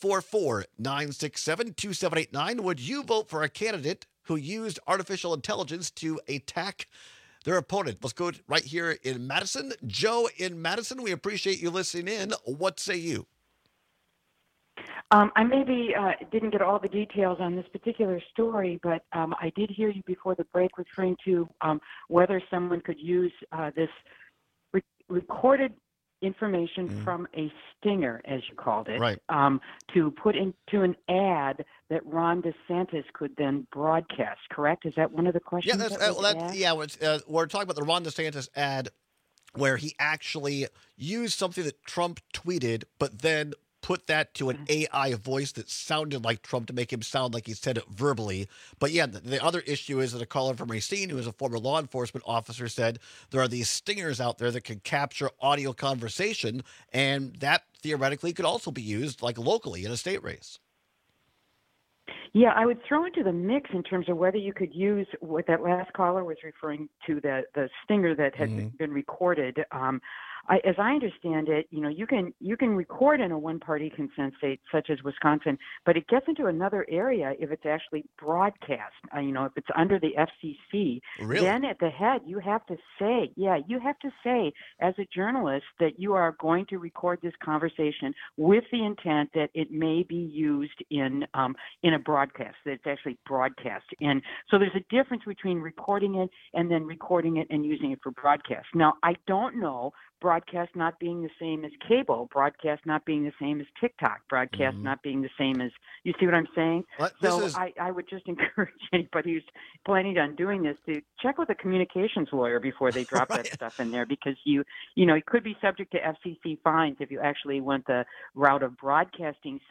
844-967-2789. Would you vote for a candidate who used artificial intelligence to attack their opponent? Let's go right here in Madison. Joe in Madison, we appreciate you listening in. What say you? I maybe didn't get all the details on this particular story, but I did hear you before the break referring to whether someone could use this recorded information from a stinger, as you called it, right. To put into an ad that Ron DeSantis could then broadcast, correct? Is that one of the questions? We're talking about the Ron DeSantis ad where he actually used something that Trump tweeted, but then put that to an AI voice that sounded like Trump to make him sound like he said it verbally. But yeah, the other issue is that a caller from Racine, who is a former law enforcement officer, said there are these stingers out there that can capture audio conversation, and that theoretically could also be used like locally in a state race. Yeah, I would throw into the mix in terms of whether you could use what that last caller was referring to, the stinger that had been recorded. As I understand it, you can record in a one-party consent state such as Wisconsin, but it gets into another area if it's actually broadcast. If it's under the FCC, really? Then at the head you have to say as a journalist that you are going to record this conversation with the intent that it may be used in a broadcast, that it's actually broadcast. And so there's a difference between recording it and then recording it and using it for broadcast. Now, I don't know. Broadcast not being the same as cable, broadcast not being the same as TikTok, broadcast not being the same as, you see what I'm saying? I would just encourage anybody who's planning on doing this to check with a communications lawyer before they drop that stuff in there, because you could be subject to FCC fines if you actually went the route of broadcasting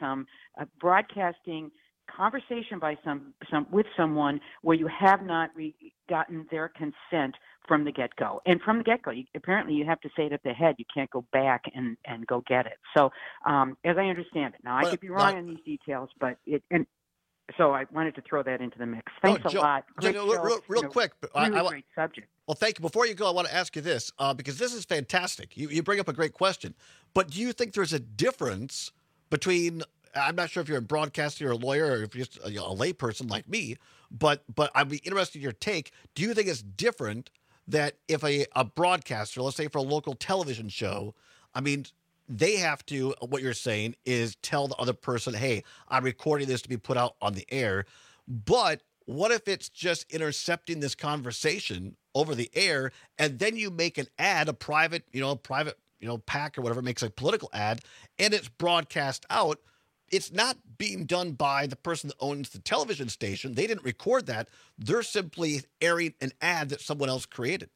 conversation by with someone where you have not gotten their consent from the get-go. And from the get-go, apparently you have to say it at the head. You can't go back and go get it. So as I understand it, now I could be wrong on these details, but so I wanted to throw that into the mix. Thanks a lot. Great show. Real quick. Great subject. Well, thank you. Before you go, I want to ask you this, because this is fantastic. You bring up a great question. But do you think there's a difference between, I'm not sure if you're a broadcaster or a lawyer or if you're just a layperson like me, but I'd be interested in your take. Do you think it's different that if a broadcaster, let's say for a local television show, they have to, what you're saying is tell the other person, hey, I'm recording this to be put out on the air. But what if it's just intercepting this conversation over the air, and then you make an ad, a private PAC or whatever makes a political ad, and it's broadcast out? It's not being done by the person that owns the television station. They didn't record that. They're simply airing an ad that someone else created.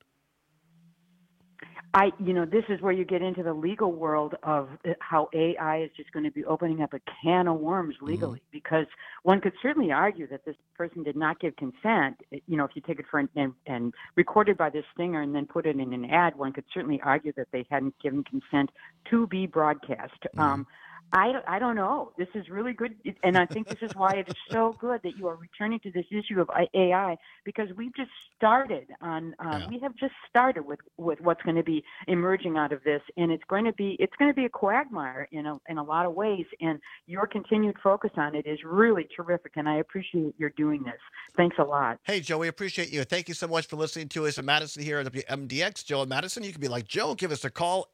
This is where you get into the legal world of how AI is just going to be opening up a can of worms legally, because one could certainly argue that this person did not give consent. If you take it and recorded by this stinger and then put it in an ad, one could certainly argue that they hadn't given consent to be broadcast. I don't know. This is really good, and I think this is why it is so good that you are returning to this issue of AI, because we've just started on. We have just started with what's going to be emerging out of this, and it's going to be a quagmire in a lot of ways. And your continued focus on it is really terrific, and I appreciate your doing this. Thanks a lot. Hey, Joe, we appreciate you. Thank you so much for listening to us. Madison here at WMDX. Joe and Madison, you can be like Joe. Give us a call,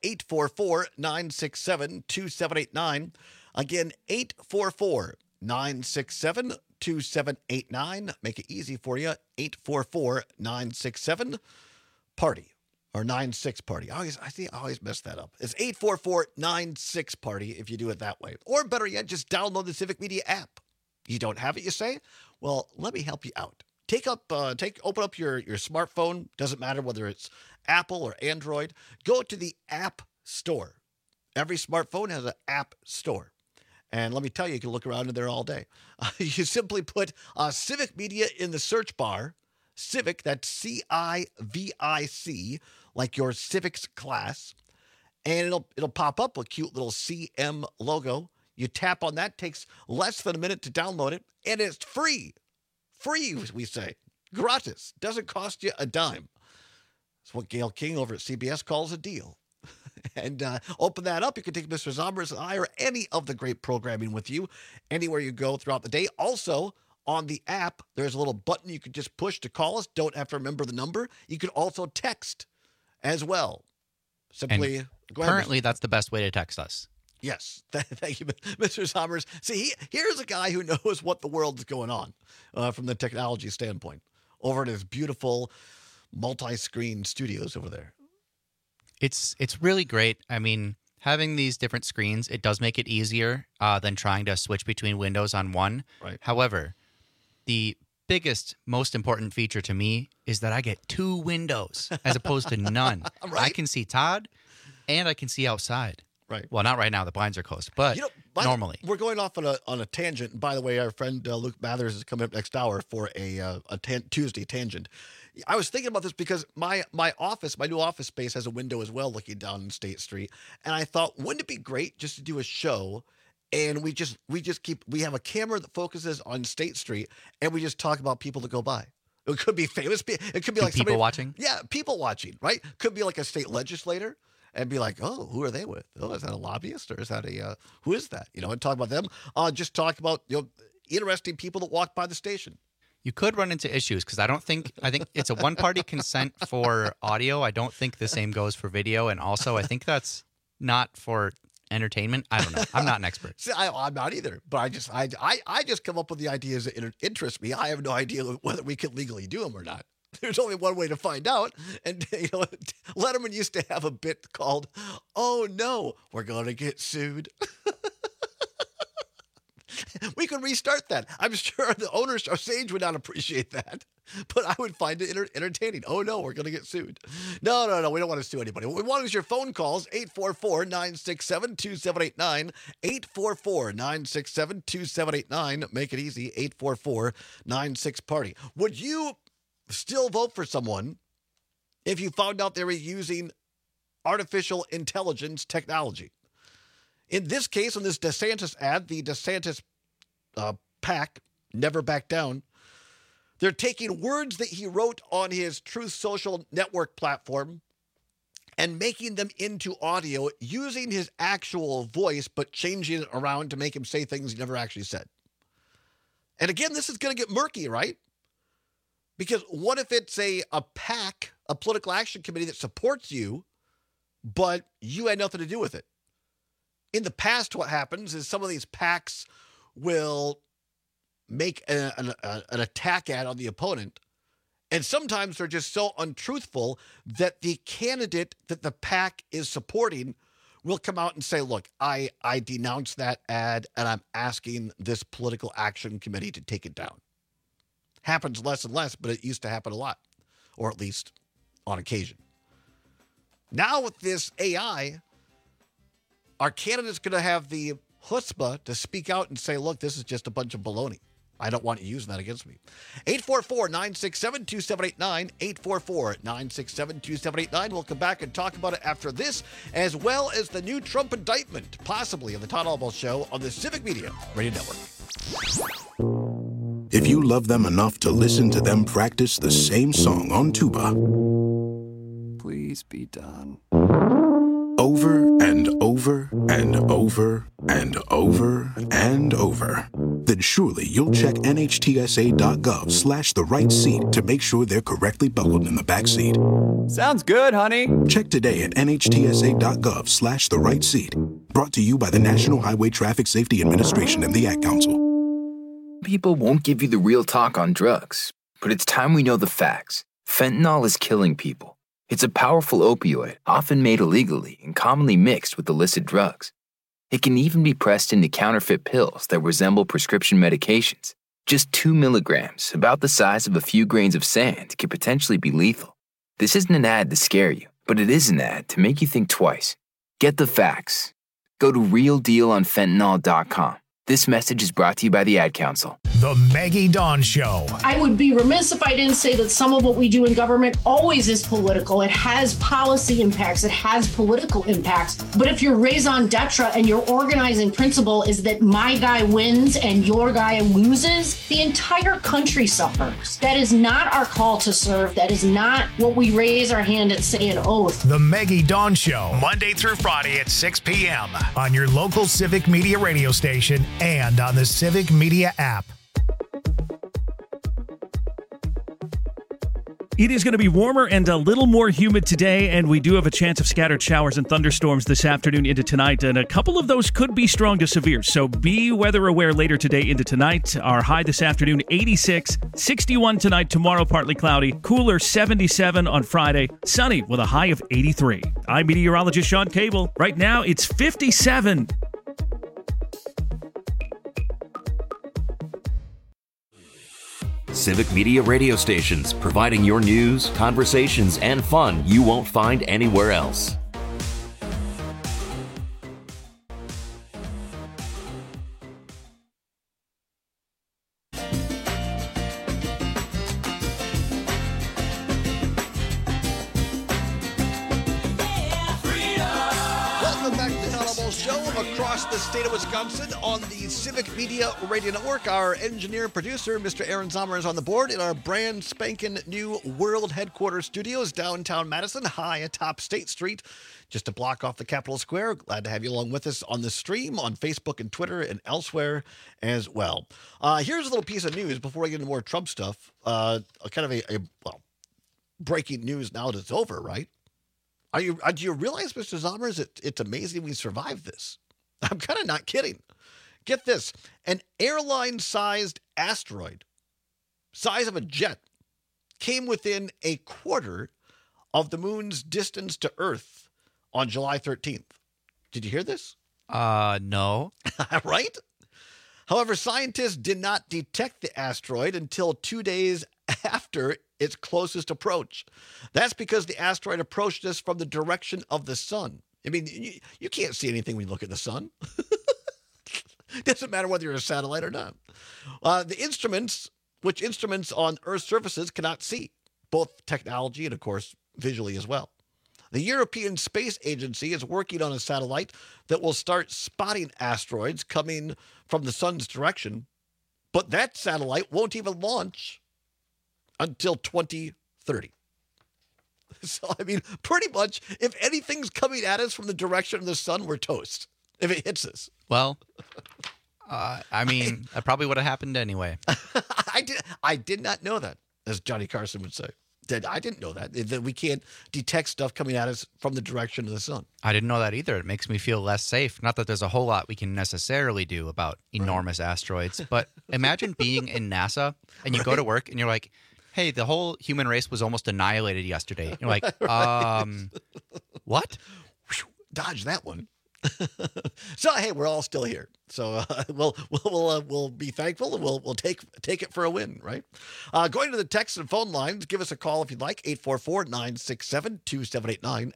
844-967-2789. Again, 844-967-2789. Make it easy for you. 844-967-PARTY or 96-PARTY. I always mess that up. It's 844-96-PARTY if you do it that way. Or better yet, just download the Civic Media app. You don't have it, you say? Well, let me help you out. Open up your smartphone. Doesn't matter whether it's Apple or Android. Go to the App Store. Every smartphone has an app store. And let me tell you, you can look around in there all day. You simply put Civic Media in the search bar. Civic, that's C-I-V-I-C, like your civics class. And it'll pop up a cute little CM logo. You tap on that. Takes less than a minute to download it. And it's free. Free, we say. Gratis. Doesn't cost you a dime. That's what Gail King over at CBS calls a deal. And open that up. You can take Mr. Zombers and I or any of the great programming with you anywhere you go throughout the day. Also, on the app, there's a little button you can just push to call us. Don't have to remember the number. You can also text as well. Simply, go ahead. Currently, that's the best way to text us. Yes. Thank you, Mr. Sommers. See, here's a guy who knows what the world is going on from the technology standpoint over at his beautiful multi-screen studios over there. It's really great. I mean, having these different screens, it does make it easier than trying to switch between windows on one. Right. However, the biggest, most important feature to me is that I get 2 windows as opposed to none. Right. I can see Todd and I can see outside. Right. Well, not right now. The blinds are closed, but normally. We're going off on a tangent. And by the way, our friend Luke Mathers is coming up next hour for a Tuesday tangent. I was thinking about this because my office, my new office space, has a window as well looking down on State Street, and I thought, wouldn't it be great just to do a show, and we have a camera that focuses on State Street, and we just talk about people that go by. It could be famous. It could be like people watching. Yeah, people watching. Right. Could be like a state legislator. And be like, oh, who are they with? Oh, is that a lobbyist or is that who is that? And talk about them. Just talk about interesting people that walk by the station. You could run into issues because I think it's a one-party consent for audio. I don't think the same goes for video, and also I think that's not for entertainment. I don't know. I'm not an expert. See, I'm not either. But I just come up with the ideas that interest me. I have no idea whether we can legally do them or not. There's only one way to find out. And, Letterman used to have a bit called, "Oh, no, we're going to get sued." We could restart that. I'm sure the owners of Sage would not appreciate that, but I would find it entertaining. Oh, no, we're going to get sued. No, we don't want to sue anybody. What we want is your phone calls, 844-967-2789, 844-967-2789. Make it easy, 844-96-PARTY. Would you still vote for someone if you found out they were using artificial intelligence technology? In this case, on this DeSantis ad, the DeSantis PAC, Never Back Down, they're taking words that he wrote on his Truth Social network platform and making them into audio using his actual voice, but changing it around to make him say things he never actually said. And again, this is going to get murky, right? Because what if it's a PAC, a political action committee that supports you, but you had nothing to do with it? In the past, what happens is some of these PACs will make an attack ad on the opponent, and sometimes they're just so untruthful that the candidate that the PAC is supporting will come out and say, look, I denounce that ad, and I'm asking this political action committee to take it down. Happens less and less, but it used to happen a lot, or at least on occasion. Now with this AI, our candidate's going to have the chutzpah to speak out and say, look, this is just a bunch of baloney. I don't want you using that against me. 844-967-2789, 844-967-2789. We'll come back and talk about it after this, as well as the new Trump indictment, possibly on the Todd Albaugh Show on the Civic Media Radio Network. If you love them enough to listen to them practice the same song on tuba, please be done. Over and over and over and over and over, then surely you'll check NHTSA.gov/the right seat to make sure they're correctly buckled in the back seat. Sounds good, honey. Check today at NHTSA.gov/the right seat. Brought to you by the National Highway Traffic Safety Administration and the Ad Council. People won't give you the real talk on drugs, but it's time we know the facts. Fentanyl is killing people. It's a powerful opioid, often made illegally and commonly mixed with illicit drugs. It can even be pressed into counterfeit pills that resemble prescription medications. Just 2 milligrams, about the size of a few grains of sand, can potentially be lethal. This isn't an ad to scare you, but it is an ad to make you think twice. Get the facts. Go to realdealonfentanyl.com. This message is brought to you by the Ad Council. The Maggie Dawn Show. I would be remiss if I didn't say that some of what we do in government always is political. It has policy impacts. It has political impacts. But if your raison d'etre and your organizing principle is that my guy wins and your guy loses, the entire country suffers. That is not our call to serve. That is not what we raise our hand and say an oath. The Maggie Dawn Show, Monday through Friday at 6 p.m. on your local Civic Media radio station and on the Civic Media app. It is going to be warmer and a little more humid today, and we do have a chance of scattered showers and thunderstorms this afternoon into tonight, and a couple of those could be strong to severe, so be weather aware later today into tonight. Our high this afternoon, 86, 61 tonight, tomorrow partly cloudy, cooler 77 on Friday, sunny with a high of 83. I'm meteorologist Sean Cable. Right now, it's 57. Civic Media radio stations, providing your news, conversations, and fun you won't find anywhere else. The state of Wisconsin on the Civic Media Radio Network. Our engineer and producer, Mr. Aaron Sommer, is on the board in our brand spanking new world headquarters studios downtown Madison, high atop State Street, just a block off the Capitol Square. Glad to have you along with us on the stream on Facebook and Twitter and elsewhere as well. Here's a little piece of news before we get into more Trump stuff. Kind of a breaking news now that it's over, right? Do you realize, Mr. Sommer, it's amazing we survived this? I'm kind of not kidding. Get this. An airline-sized asteroid, size of a jet, came within a quarter of the moon's distance to Earth on July 13th. Did you hear this? No. Right? However, scientists did not detect the asteroid until 2 days after its closest approach. That's because the asteroid approached us from the direction of the sun. I mean, you can't see anything when you look at the sun. Doesn't matter whether you're a satellite or not. The instruments on Earth's surfaces cannot see, both technology and, of course, visually as well. The European Space Agency is working on a satellite that will start spotting asteroids coming from the sun's direction, but that satellite won't even launch until 2030. So, I mean, pretty much, if anything's coming at us from the direction of the sun, we're toast if it hits us. Well, I mean, that probably would have happened anyway. I did not know that, as Johnny Carson would say. I didn't know that we can't detect stuff coming at us from the direction of the sun. I didn't know that either. It makes me feel less safe. Not that there's a whole lot we can necessarily do about enormous asteroids, but imagine being in NASA and you go to work and you're like, hey, the whole human race was almost annihilated yesterday. You're like, what? Dodge that one. So, hey, we're all still here. So we'll be thankful and we'll take it for a win, right? Going to the text and phone lines, give us a call if you'd like, 844-967-2789,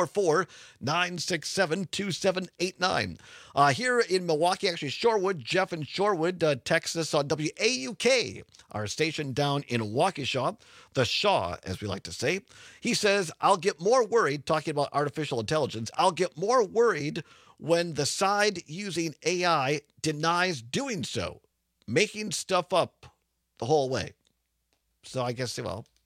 844-967-2789. Here in Milwaukee, actually Shorewood, Jeff in Shorewood texts us on WAUK, our station down in Waukesha, the Shaw, as we like to say. He says, I'll get more worried, talking about artificial intelligence, I'll get more worried when the side using AI denies doing so, making stuff up the whole way. So I guess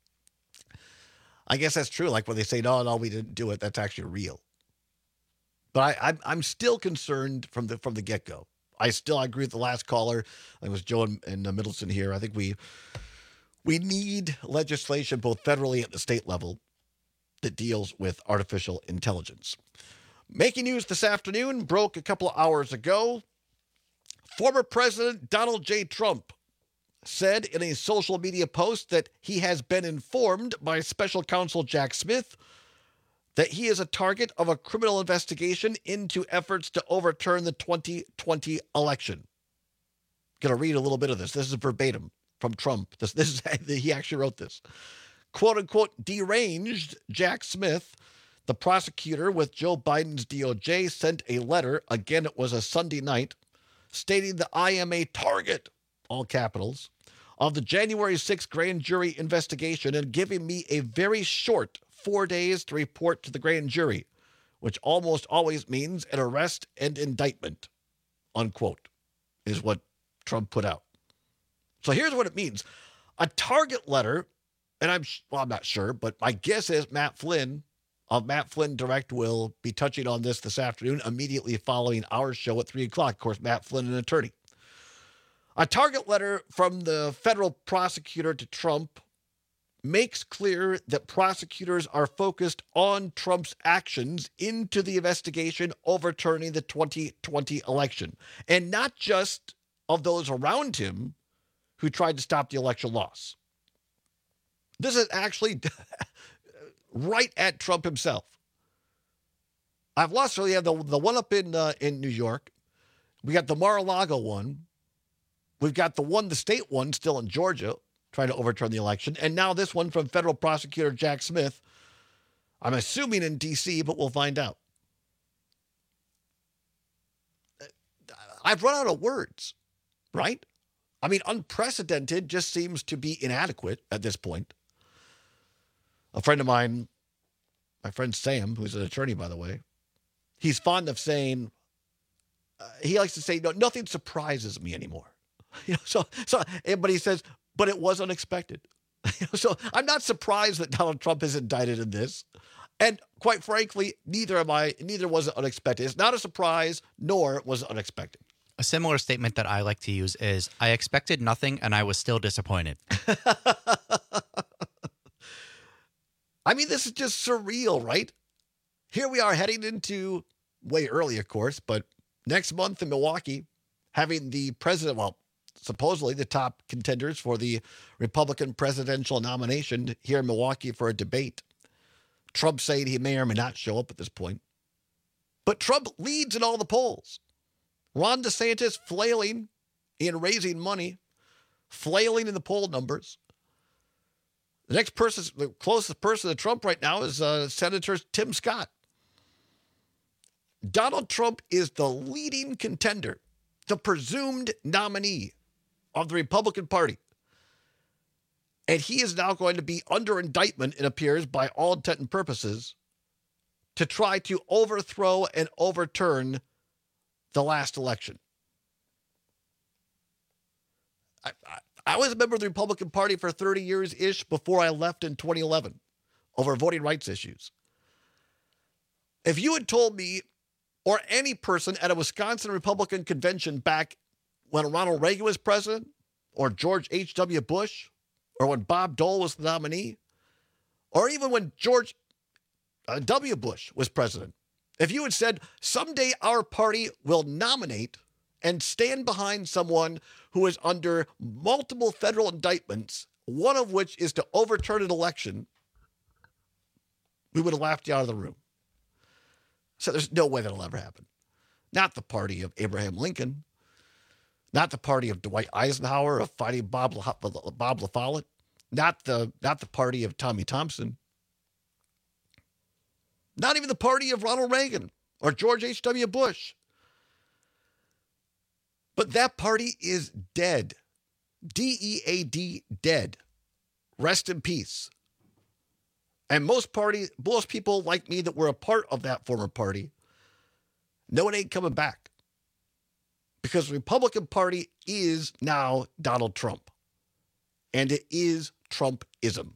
that's true. Like when they say, no, we didn't do it, that's actually real. But I'm still concerned from the get-go. I agree with the last caller. I was Joe and Middleton here. I think we need legislation both federally and at the state level that deals with artificial intelligence. Making news this afternoon, broke a couple of hours ago. Former President Donald J. Trump said in a social media post that he has been informed by special counsel Jack Smith that he is a target of a criminal investigation into efforts to overturn the 2020 election. Going to read a little bit of this. This is verbatim from Trump. This is he actually wrote this. Quote unquote, deranged Jack Smith, the prosecutor with Joe Biden's DOJ, sent a letter, again it was a Sunday night, stating that I am a target, all capitals, of the January 6th grand jury investigation and giving me a very short 4 days to report to the grand jury, which almost always means an arrest and indictment, unquote, is what Trump put out. So here's what it means. A target letter, and I'm not sure, but my guess is Matt Flynn of Matt Flynn Direct will be touching on this afternoon, immediately following our show at 3 o'clock. Of course, Matt Flynn, an attorney. A target letter from the federal prosecutor to Trump makes clear that prosecutors are focused on Trump's actions into the investigation overturning the 2020 election, and not just of those around him who tried to stop the election loss. This is actually right at Trump himself. I've lost. So we have the one up in New York. We got the Mar-a-Lago one. We've got the state one still in Georgia, trying to overturn the election. And now this one from federal prosecutor Jack Smith. I'm assuming in D.C., but we'll find out. I've run out of words, right? I mean, unprecedented just seems to be inadequate at this point. A friend of mine, my friend Sam, who's an attorney, by the way, he's fond of saying, he likes to say, no, nothing surprises me anymore. But he says, but it was unexpected. So I'm not surprised that Donald Trump is indicted in this. And quite frankly, neither was it unexpected. It's not a surprise, nor was it unexpected. A similar statement that I like to use is, I expected nothing and I was still disappointed. I mean, this is just surreal, right? Here we are heading into, way early, of course, but next month in Milwaukee, having the president, well, supposedly the top contenders for the Republican presidential nomination here in Milwaukee for a debate. Trump saying he may or may not show up at this point. But Trump leads in all the polls. Ron DeSantis flailing in raising money, flailing in the poll numbers. The next person, the closest person to Trump right now is Senator Tim Scott. Donald Trump is the leading contender, the presumed nominee of the Republican Party. And he is now going to be under indictment, it appears, by all intent and purposes, to try to overthrow and overturn the last election. I was a member of the Republican Party for 30 years-ish before I left in 2011 over voting rights issues. If you had told me, or any person at a Wisconsin Republican convention back when Ronald Reagan was president, or George H.W. Bush, or when Bob Dole was the nominee, or even when George W. Bush was president, if you had said, someday our party will nominate and stand behind someone who is under multiple federal indictments, one of which is to overturn an election, we would have laughed you out of the room. So there's no way that'll ever happen. Not the party of Abraham Lincoln, not the party of Dwight Eisenhower of fighting Bob La Follette, not the party of Tommy Thompson, not even the party of Ronald Reagan or George H.W. Bush. But that party is dead. D-E-A-D, dead. Rest in peace. And most people like me that were a part of that former party, no, it ain't coming back. Because the Republican Party is now Donald Trump. And it is Trumpism.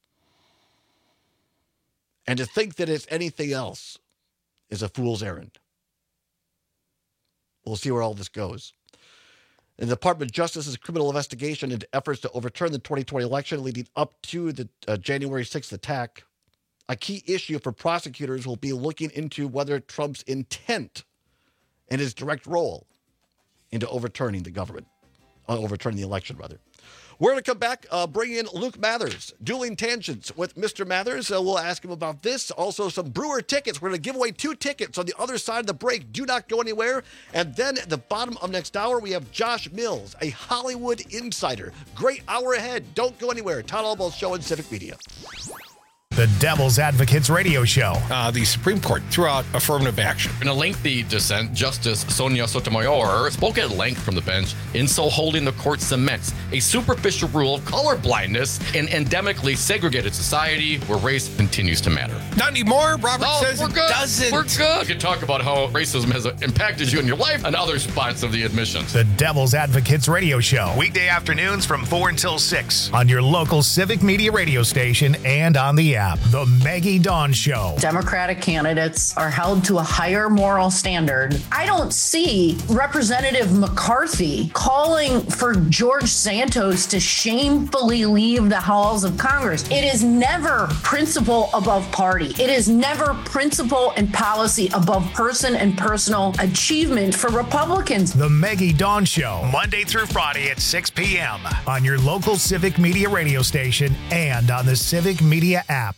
And to think that it's anything else is a fool's errand. We'll see where all this goes. The Department of Justice's criminal investigation into efforts to overturn the 2020 election leading up to the January 6th attack. A key issue for prosecutors will be looking into whether Trump's intent and his direct role into overturning the election, rather. We're going to come back, bring in Luke Mathers, Dueling Tangents with Mr. Mathers. We'll ask him about this. Also, some Brewer tickets. We're going to give away 2 tickets on the other side of the break. Do not go anywhere. And then at the bottom of next hour, we have Josh Mills, a Hollywood insider. Great hour ahead. Don't go anywhere. Todd Albaugh Show on Civic Media. The Devil's Advocates Radio Show. The Supreme Court threw out affirmative action. In a lengthy dissent, Justice Sonia Sotomayor spoke at length from the bench, in so holding the court cements a superficial rule of colorblindness in endemically segregated society where race continues to matter. Not anymore, Robert says we're it good. doesn't. We're good. We can talk about how racism has impacted you in your life and other spots of the admissions. The Devil's Advocates Radio Show. Weekday afternoons from 4 until 6 on your local Civic Media radio station and on the app. app. The Maggie Dawn Show. Democratic candidates are held to a higher moral standard. I don't see Representative McCarthy calling for George Santos to shamefully leave the halls of Congress. It is never principle above party. It is never principle and policy above person and personal achievement for Republicans. The Maggie Dawn Show, Monday through Friday at 6 p.m. on your local Civic Media radio station and on the Civic Media app.